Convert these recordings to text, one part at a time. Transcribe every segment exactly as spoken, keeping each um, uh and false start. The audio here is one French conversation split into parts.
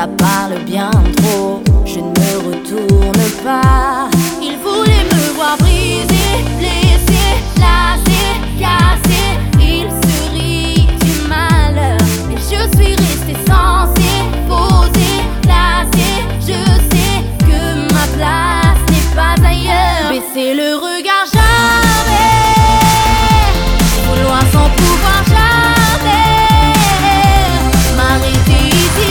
ça parle bien trop, je ne me retourne pas. Il voulait me voir brisé, blessé, lassé, cassé. Il se rit du malheur, mais je suis restée censée, posée, placée. Je sais que ma place n'est pas ailleurs. Baisser le regard jamais, vouloir sans pouvoir jamais, m'arrêter ici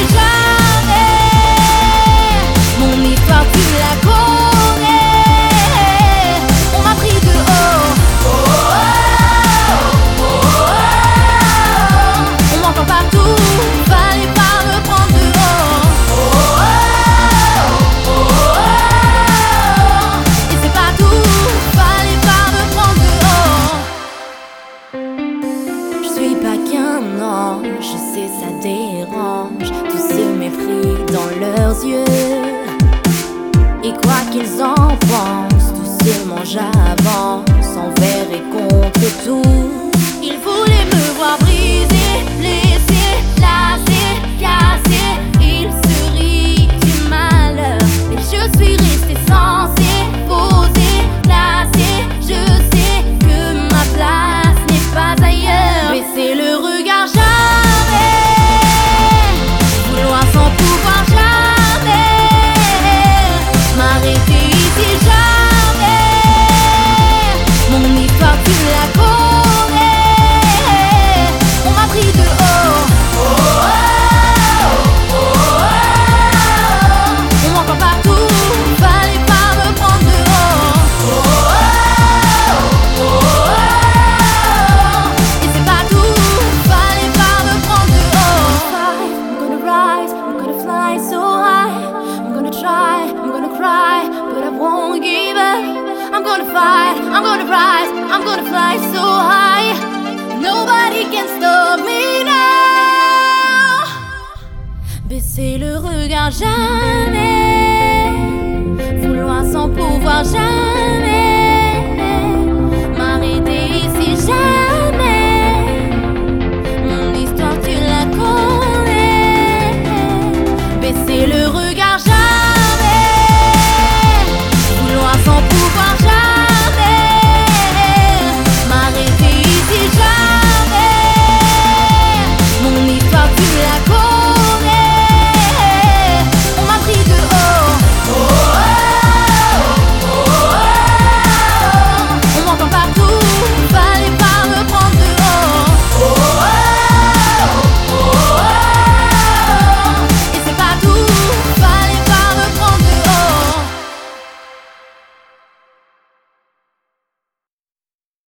jamais. Mon histoire tu la connais, on m'a pris dehors. Oh, oh, oh, oh, oh. On m'entend partout, fallait pas me prendre dehors. Oh, oh, oh, oh, oh. Et c'est pas tout, fallait pas me prendre dehors. Je suis pas qu'un ange, je sais ça dérange, tout ce mépris dans leurs yeux. Et quoi qu'ils en pensent, doucement j'avance, envers et contre tout. Ils voulaient me voir brisé, blessé, lassé, cassé. Ils se rient du malheur, et je suis restée censée, posée, placée. Je sais que ma place n'est pas ailleurs. Baisser le regard jamais, vouloir sans pouvoir jamais, m'arrêter ici jamais. Mon histoire tu la connais, on m'a pris dehors. Oh, oh, oh, oh, oh. On m'entend partout, fallait pas me prendre dehors. Oh, oh, oh, oh. Et c'est pas tout, fallait pas me prendre dehors. I'm gonna rise, I'm gonna fly so high. I'm gonna try, I'm gonna cry, but I won't give up. I'm gonna fight, I'm gonna rise, I'm gonna fly so high. Nobody can stop me now. Baisser le regard jamais, vouloir sans pouvoir jamais.